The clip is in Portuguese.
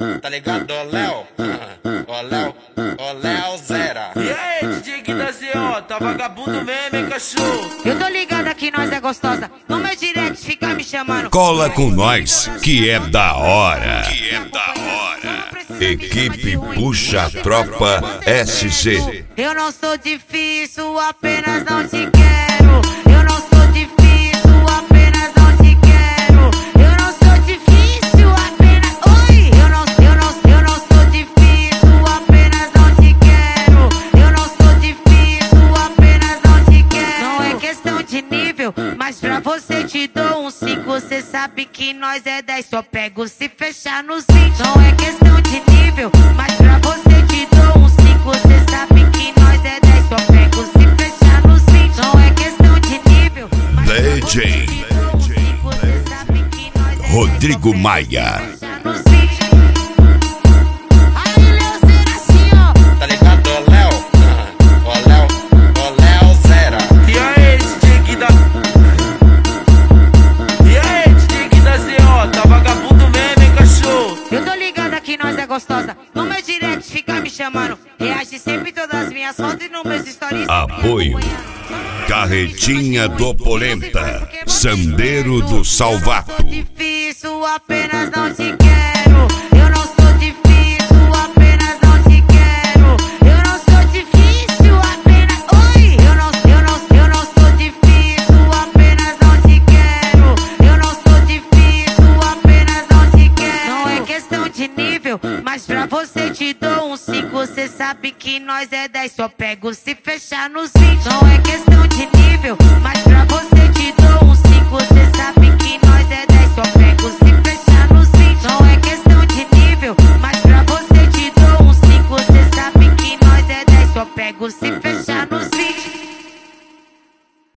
Tá ligado, ô Léo? Ô Léo Zera. E aí, DJ que da ZO, tá vagabundo mesmo, hein, cachorro? Eu tô ligada que nós é gostosa. No meu direct fica me chamando. Cola com nós, que é da hora. Equipe Puxa Tropa SC. Eu não sou difícil, apenas não te quero. Eu não sou difícil, apenas não te quero. Eu não sou difícil, apenas. Oi! Eu não sou difícil, apenas não te quero. Eu não sou difícil, apenas não te quero. Não é questão de nível, mas pra você te dou um 5. Você sabe que nós é 10, só pego se fechar nos 20. Não é questão de nível, mas pra você te dou um 5. Você sabe que nós é 10, só pego se fechar nos 20. Não é questão de nível, mas pra você DJ te dou um 5. Você sabe que nós é 10, Rodrigo Maia. nos 20. Aí, Leozinho, assim, ó. Tá ligado, ô Léo? Ô Léo Zera. E aí, DJ que da... E aí, DJ que da ZO, tá vagabundo mesmo, hein, cachorro? Eu tô ligada que nós é gostosa. No meu direct fica me chamando. Reage sempre em todas as minhas fotos e nos meus stories. Apoio Carretinha do Polenta, Sandeiro do Salvato. Eu não sou difícil, apenas não te quero. Eu não sou difícil, apenas não te quero. Eu não sou difícil, apenas. Oi! Eu não sou difícil, apenas não te quero. Eu não sou difícil, apenas não te quero. Não é questão de nível, mas pra você te dou um 5. Você sabe que nós é 10, só pego se fechar nos 20. Não é questão de nível, mas pra você te dou um 5. Você sabe que nós é 10, só pego se fechar nos 20. Não é questão de nível, mas pra você te dou um 5. Você sabe que nós é 10, só pego se fechar.